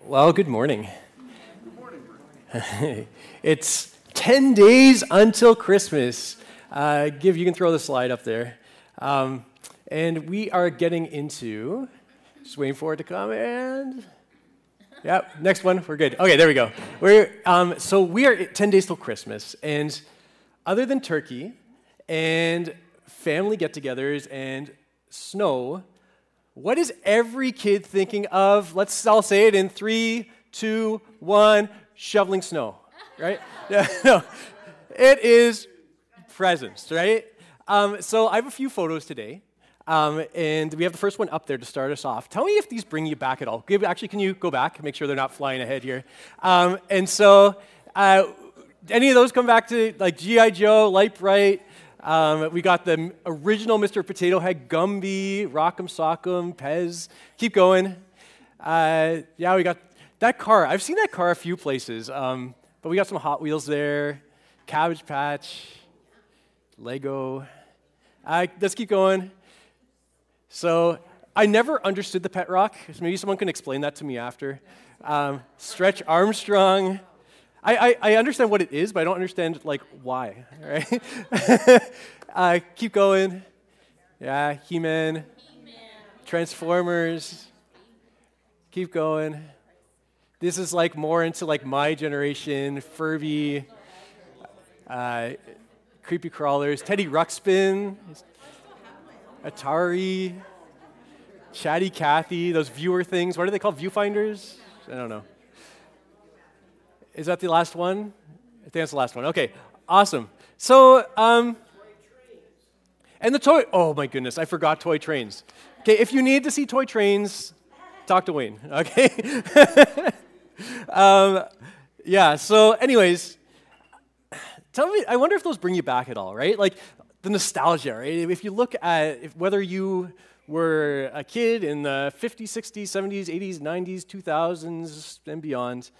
Well, good morning. It's 10 days until Christmas. You can throw the slide up there. And we are getting into, just waiting for it to come, and yep, next one, we're good. Okay, there we go. So we are 10 days till Christmas, and other than turkey and family get-togethers and snow, what is every kid thinking of? Let's all say it in 3, 2, 1, shoveling snow, right? No, it is presents, right? So I have a few photos today, and we have the first one up there to start us off. Tell me if these bring you back at all. Actually, can you go back? Make sure they're not flying ahead here. And so any of those come back to like G.I. Joe, Light Bright? We got the original Mr. Potato Head, Gumby, Rock'em Sock'em, Pez. Keep going. Yeah, we got that car. I've seen that car a few places, but we got some Hot Wheels there, Cabbage Patch, Lego. Let's keep going. So I never understood the pet rock. So maybe someone can explain that to me after. Stretch Armstrong. I understand what it is, but I don't understand, like, why, right? Keep going. Yeah, He-Man. Transformers. Keep going. This is, like, more into, like, my generation. Furby. Creepy Crawlers. Teddy Ruxpin. Atari. Chatty Cathy. Those viewer things. What are they called? Viewfinders? I don't know. Is that the last one? I think that's the last one. Okay, awesome. So, and the toy, oh my goodness, I forgot toy trains. Okay, if you need to see toy trains, talk to Wayne, okay? Yeah, so anyways, tell me, I wonder if those bring you back at all, right? Like the nostalgia, right? If you look at whether you were a kid in the 50s, 60s, 70s, 80s, 90s, 2000s, and beyond,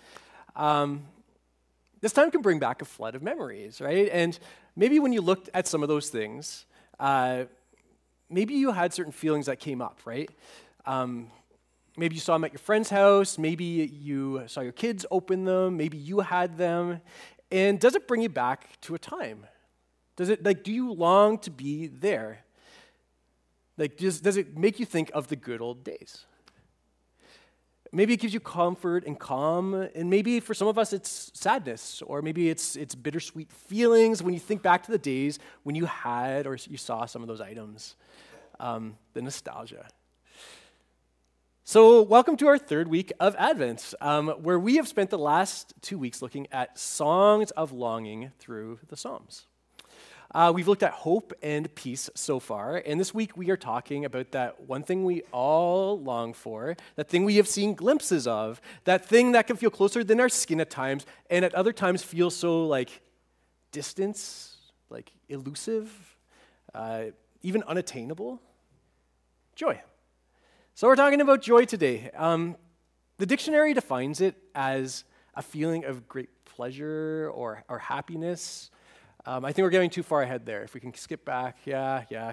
this time can bring back a flood of memories, right? And maybe when you looked at some of those things, maybe you had certain feelings that came up, right? Maybe you saw them at your friend's house, maybe you saw your kids open them, maybe you had them. And does it bring you back to a time? Do you long to be there? Like, does it make you think of the good old days? Maybe it gives you comfort and calm, and maybe for some of us it's sadness, or maybe it's bittersweet feelings when you think back to the days when you had or you saw some of those items, the nostalgia. So welcome to our third week of Advent, where we have spent the last 2 weeks looking at songs of longing through the Psalms. We've looked at hope and peace so far, and this week we are talking about that one thing we all long for, that thing we have seen glimpses of, that thing that can feel closer than our skin at times, and at other times feel so like distant, like elusive, even unattainable. Joy. So we're talking about joy today. The dictionary defines it as a feeling of great pleasure or happiness. I think we're getting too far ahead there. If we can skip back, yeah.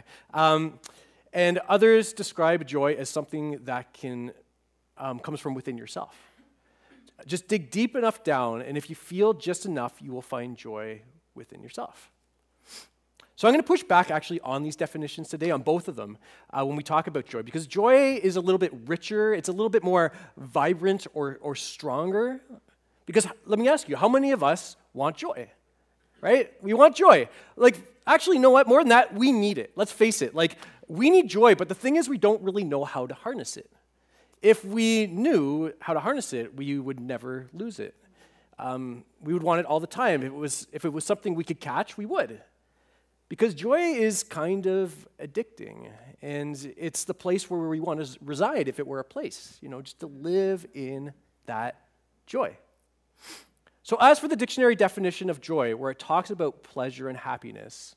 And others describe joy as something that comes from within yourself. Just dig deep enough down, and if you feel just enough, you will find joy within yourself. So I'm going to push back actually on these definitions today, on both of them, when we talk about joy, because joy is a little bit richer, it's a little bit more vibrant or stronger. Because let me ask you, how many of us want joy? Right? We want joy. Like, actually, you know what? More than that, we need it. Let's face it. Like, we need joy, but the thing is we don't really know how to harness it. If we knew how to harness it, we would never lose it. We would want it all the time. If it was something we could catch, we would. Because joy is kind of addicting, and it's the place where we want to reside if it were a place, just to live in that joy. So as for the dictionary definition of joy, where it talks about pleasure and happiness,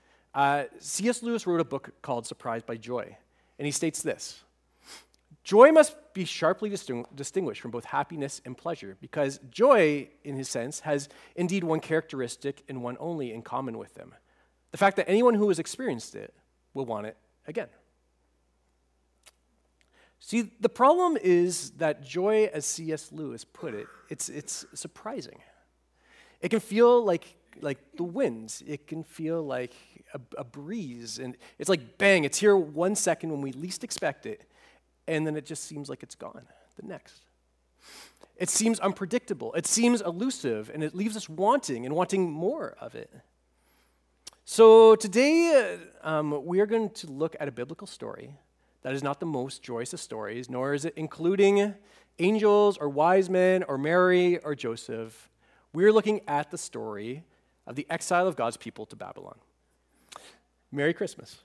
C.S. Lewis wrote a book called Surprised by Joy, and he states this: joy must be sharply distinguished from both happiness and pleasure, because joy, in his sense, has indeed one characteristic and one only in common with them: the fact that anyone who has experienced it will want it again. See, the problem is that joy, as C.S. Lewis put it, it's surprising. It can feel like the winds. It can feel like a breeze. And it's like, bang, it's here 1 second when we least expect it, and then it just seems like it's gone the next. It seems unpredictable. It seems elusive, and it leaves us wanting and wanting more of it. So today, we are going to look at a biblical story that is not the most joyous of stories, nor is it including angels or wise men or Mary or Joseph. We're looking at the story of the exile of God's people to Babylon. Merry Christmas.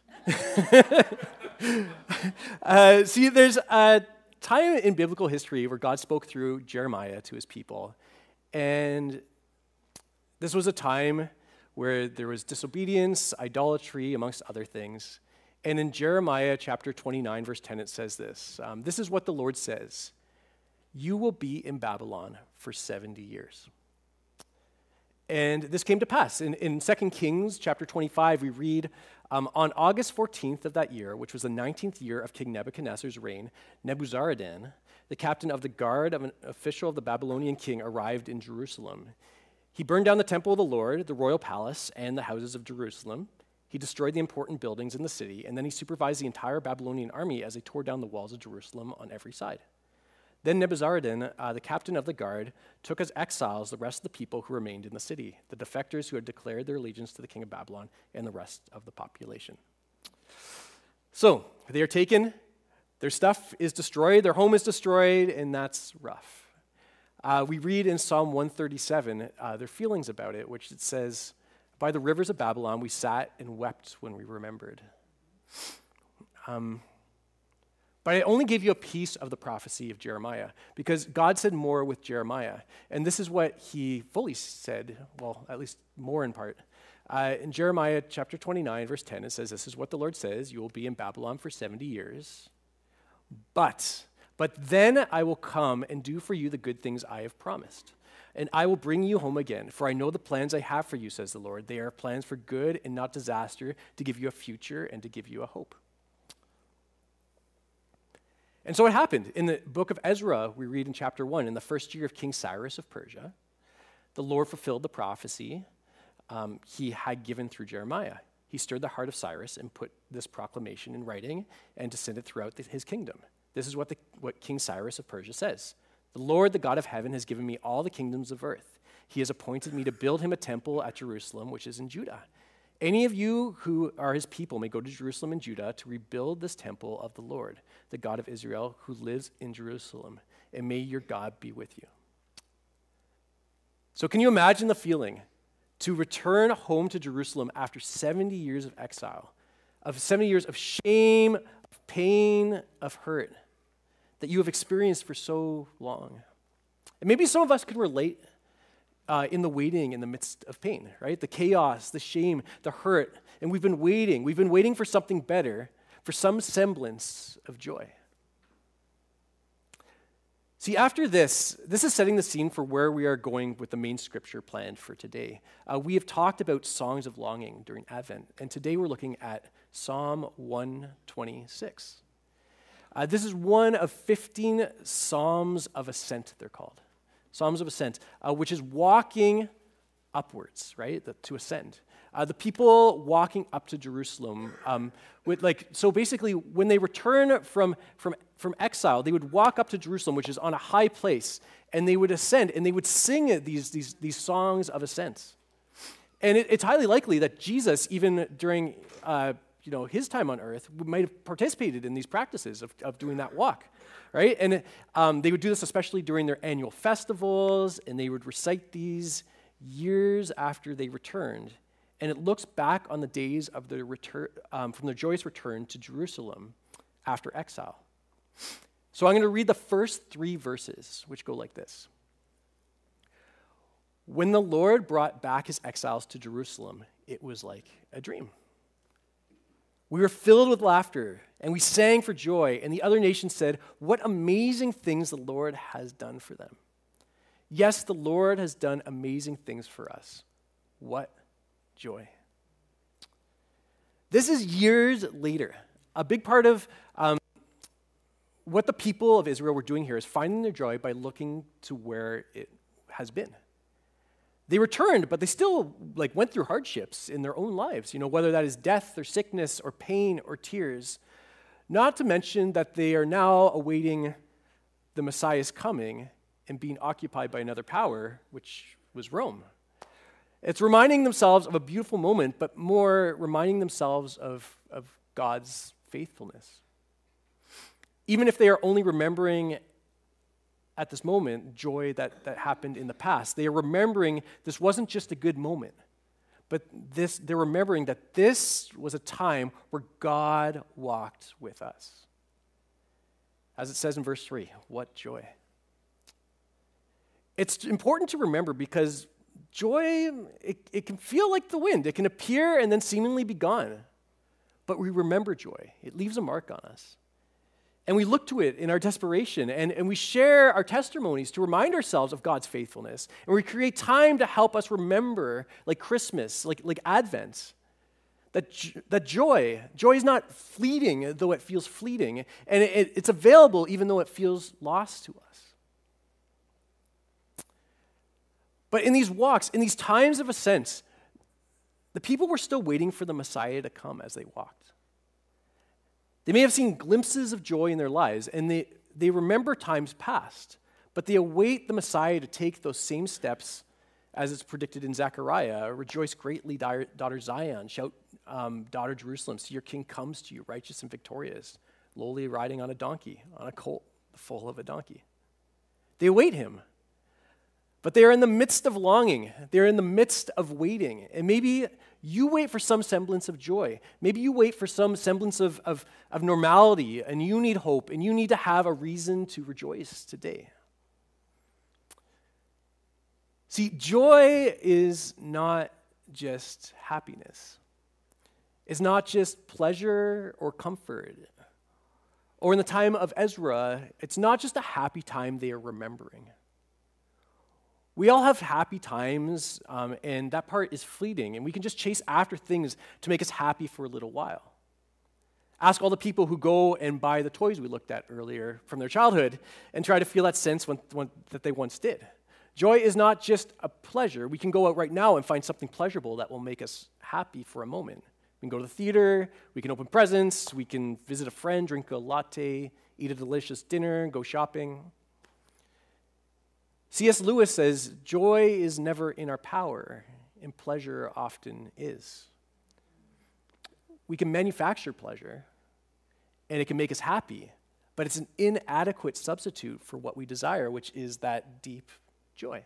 See, there's a time in biblical history where God spoke through Jeremiah to his people. And this was a time where there was disobedience, idolatry, amongst other things. And in Jeremiah chapter 29, verse 10, it says this. This is what the Lord says. You will be in Babylon for 70 years. And this came to pass. In 2 Kings chapter 25, we read, on August 14th of that year, which was the 19th year of King Nebuchadnezzar's reign, Nebuzaradan, the captain of the guard of an official of the Babylonian king, arrived in Jerusalem. He burned down the temple of the Lord, the royal palace, and the houses of Jerusalem. He destroyed the important buildings in the city, and then he supervised the entire Babylonian army as they tore down the walls of Jerusalem on every side. Then Nebuzaradan, the captain of the guard, took as exiles the rest of the people who remained in the city, the defectors who had declared their allegiance to the king of Babylon, and the rest of the population. So, they are taken, their stuff is destroyed, their home is destroyed, and that's rough. We read in Psalm 137 their feelings about it, which it says, by the rivers of Babylon we sat and wept when we remembered. But I only gave you a piece of the prophecy of Jeremiah because God said more with Jeremiah. And this is what he fully said, well, at least more in part. In Jeremiah chapter 29, verse 10, it says, this is what the Lord says, you will be in Babylon for 70 years. But then I will come and do for you the good things I have promised. And I will bring you home again, for I know the plans I have for you, says the Lord. They are plans for good and not disaster, to give you a future and to give you a hope. And so it happened. In the book of Ezra, we read in chapter 1, in the first year of King Cyrus of Persia, the Lord fulfilled the prophecy he had given through Jeremiah. He stirred the heart of Cyrus and put this proclamation in writing and to send it throughout his kingdom. This is what King Cyrus of Persia says. The Lord, the God of heaven, has given me all the kingdoms of earth. He has appointed me to build him a temple at Jerusalem, which is in Judah. Any of you who are his people may go to Jerusalem and Judah to rebuild this temple of the Lord, the God of Israel, who lives in Jerusalem, and may your God be with you. So can you imagine the feeling to return home to Jerusalem after 70 years of exile, of 70 years of shame, of pain, of hurt that you have experienced for so long? And maybe some of us could relate in the waiting in the midst of pain, right? The chaos, the shame, the hurt. And we've been waiting for something better, for some semblance of joy. See, after this is setting the scene for where we are going with the main scripture planned for today. We have talked about songs of longing during Advent, and today we're looking at Psalm 126. This is one of 15 Psalms of Ascent, they're called. Psalms of Ascent, which is walking upwards, right, to ascend. The people walking up to Jerusalem, so basically when they return from exile, they would walk up to Jerusalem, which is on a high place, and they would ascend, and they would sing these songs of ascent. And it's highly likely that Jesus, even during his time on earth, might have participated in these practices of doing that walk. Right? And they would do this especially during their annual festivals, and they would recite these years after they returned. And it looks back on the days of their return, from their joyous return to Jerusalem after exile. So I'm going to read the first 3 verses, which go like this. When the Lord brought back his exiles to Jerusalem, it was like a dream. We were filled with laughter, and we sang for joy, and the other nations said, what amazing things the Lord has done for them. Yes, the Lord has done amazing things for us. What joy. This is years later. A big part of what the people of Israel were doing here is finding their joy by looking to where it has been. They returned, but they still went through hardships in their own lives, whether that is death or sickness or pain or tears. Not to mention that they are now awaiting the Messiah's coming and being occupied by another power, which was Rome. It's reminding themselves of a beautiful moment, but more reminding themselves of God's faithfulness. Even if they are only remembering at this moment joy that happened in the past, they are remembering this wasn't just a good moment, but they're remembering that this was a time where God walked with us. As it says in verse 3, what joy. It's important to remember because joy, it can feel like the wind. It can appear and then seemingly be gone. But we remember joy. It leaves a mark on us. And we look to it in our desperation, and we share our testimonies to remind ourselves of God's faithfulness. And we create time to help us remember, like Christmas, like Advent, that joy is not fleeting, though it feels fleeting, and it's available even though it feels lost to us. But in these walks, in these times of ascent, the people were still waiting for the Messiah to come as they walked. They may have seen glimpses of joy in their lives, and they remember times past, but they await the Messiah to take those same steps as it's predicted in Zechariah. Rejoice greatly, daughter Zion. Shout, daughter Jerusalem. See, your king comes to you, righteous and victorious, lowly riding on a donkey, on a colt, the foal of a donkey. They await him. But they are in the midst of longing. They're in the midst of waiting. And maybe you wait for some semblance of joy. Maybe you wait for some semblance of normality, and you need hope, and you need to have a reason to rejoice today. See, joy is not just happiness. It's not just pleasure or comfort. Or in the time of Ezra, it's not just a happy time they are remembering. We all have happy times, and that part is fleeting, and we can just chase after things to make us happy for a little while. Ask all the people who go and buy the toys we looked at earlier from their childhood and try to feel that sense that they once did. Joy is not just a pleasure. We can go out right now and find something pleasurable that will make us happy for a moment. We can go to the theater, we can open presents, we can visit a friend, drink a latte, eat a delicious dinner, go shopping. C.S. Lewis says, joy is never in our power, and pleasure often is. We can manufacture pleasure, and it can make us happy, but it's an inadequate substitute for what we desire, which is that deep joy.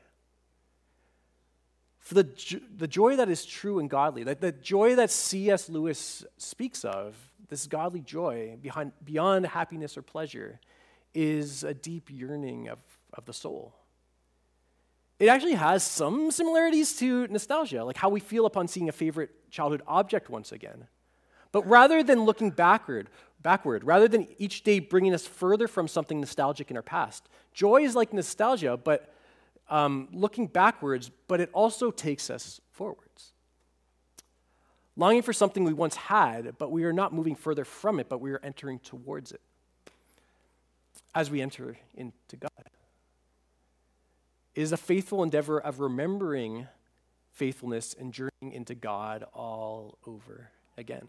For the joy that is true and godly, the joy that C.S. Lewis speaks of, this godly joy beyond happiness or pleasure, is a deep yearning of the soul. It actually has some similarities to nostalgia, like how we feel upon seeing a favorite childhood object once again. But rather than looking backward, rather than each day bringing us further from something nostalgic in our past, joy is like nostalgia, but looking backwards, but it also takes us forwards. Longing for something we once had, but we are not moving further from it, but we are entering towards it as we enter into God. It is a faithful endeavor of remembering faithfulness and journeying into God all over again.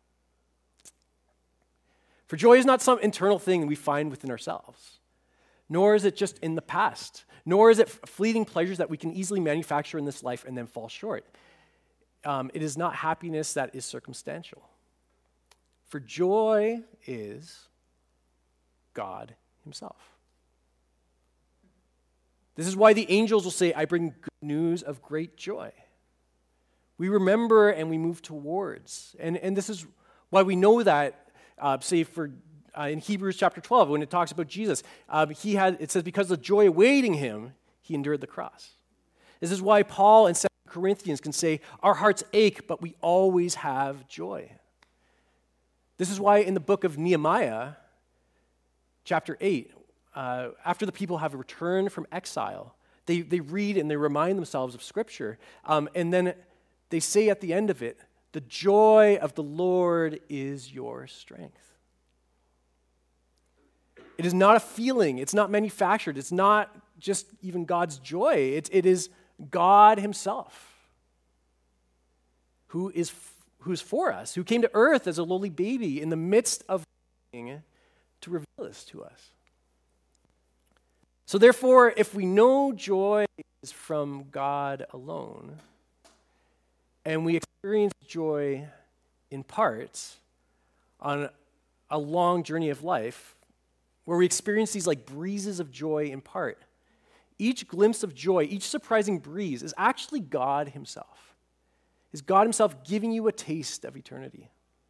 For joy is not some internal thing we find within ourselves, nor is it just in the past, nor is it fleeting pleasures that we can easily manufacture in this life and then fall short. It is not happiness that is circumstantial. For joy is God himself. This is why the angels will say, I bring good news of great joy. We remember and we move towards. And this is why we know that, in Hebrews chapter 12, when it talks about Jesus, it says, because of joy awaiting him, he endured the cross. This is why Paul in 2 Corinthians can say, our hearts ache, but we always have joy. This is why in the book of Nehemiah, chapter 8, after the people have returned from exile, they read and they remind themselves of Scripture, and then they say at the end of it, the joy of the Lord is your strength. It is not a feeling. It's not manufactured. It's not just even God's joy. It is God himself who's for us, who came to earth as a lowly baby in the midst of to reveal this to us. So therefore, if we know joy is from God alone, and we experience joy in parts on a long journey of life, where we experience these like breezes of joy in part, each glimpse of joy, each surprising breeze is actually God himself. Is God himself giving you a taste of eternity?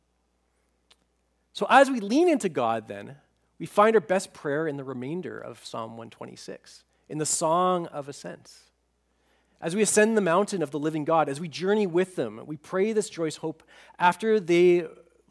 So as we lean into God then, we find our best prayer in the remainder of Psalm 126, in the Song of Ascents. As we ascend the mountain of the living God, as we journey with them, we pray this joyous hope after they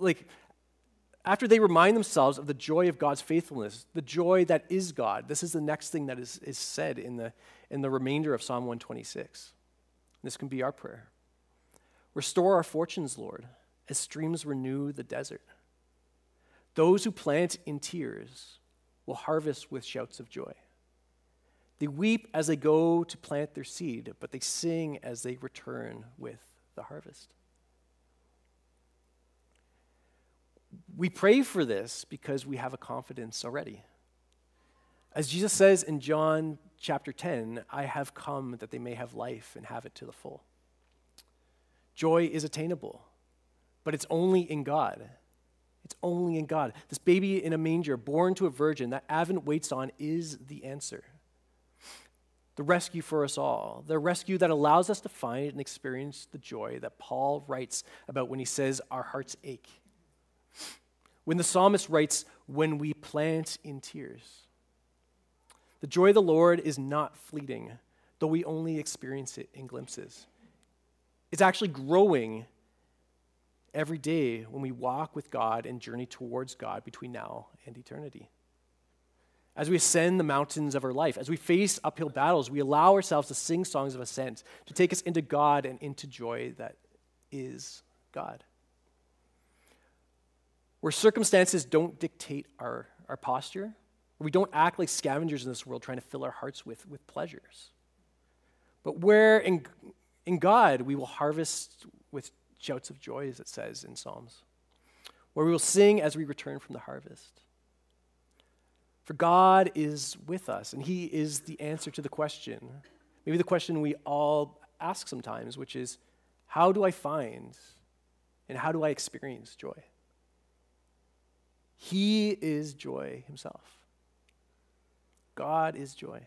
remind themselves of the joy of God's faithfulness, the joy that is God. This is the next thing that is said in the remainder of Psalm 126. This can be our prayer. Restore our fortunes, Lord, as streams renew the desert. Those who plant in tears will harvest with shouts of joy. They weep as they go to plant their seed, but they sing as they return with the harvest. We pray for this because we have a confidence already. As Jesus says in John chapter 10, I have come that they may have life and have it to the full. Joy is attainable, but it's only in God. It's only in God. This baby in a manger, born to a virgin that Advent waits on, is the answer. The rescue for us all, the rescue that allows us to find and experience the joy that Paul writes about when he says our hearts ache. When the psalmist writes, when we plant in tears. The joy of the Lord is not fleeting, though we only experience it in glimpses. It's actually growing every day when we walk with God and journey towards God between now and eternity. As we ascend the mountains of our life, as we face uphill battles, we allow ourselves to sing songs of ascent, to take us into God and into joy that is God. Where circumstances don't dictate our posture, where we don't act like scavengers in this world trying to fill our hearts with pleasures. But where in God we will harvest with shouts of joy, as it says in Psalms, where we will sing as we return from the harvest. For God is with us, and he is the answer to the question, maybe the question we all ask sometimes, which is, how do I find and how do I experience joy? He is joy himself. God is joy.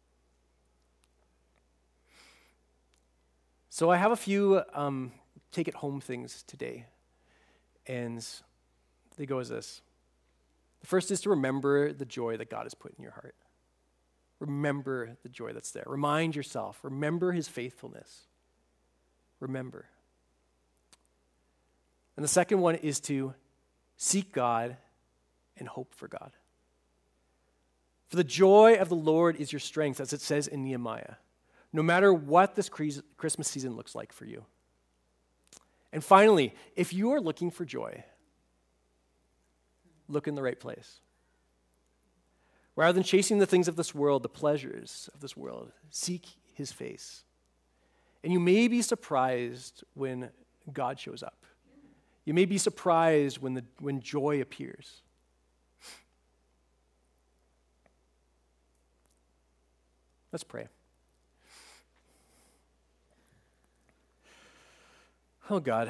So I have a few take-it-home things today, and they go as this. The first is to remember the joy that God has put in your heart. Remember the joy that's there. Remind yourself. Remember his faithfulness. Remember. And the second one is to seek God and hope for God. For the joy of the Lord is your strength, as it says in Nehemiah, no matter what this Christmas season looks like for you. And finally, if you are looking for joy, look in the right place. Rather than chasing the things of this world, the pleasures of this world, seek his face. And you may be surprised when God shows up. You may be surprised when joy appears. Let's pray. Oh God,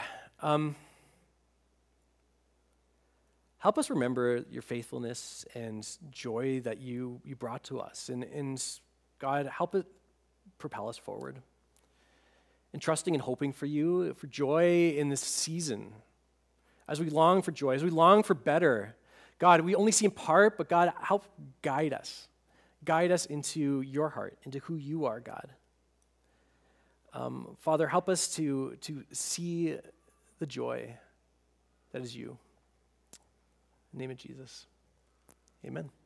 help us remember your faithfulness and joy that you brought to us. And God, help it propel us forward. And trusting and hoping for you, for joy in this season. As we long for joy, as we long for better. God, we only see in part, but God, help guide us. Guide us into your heart, into who you are, God. Father, help us to see the joy that is you. In the name of Jesus, amen.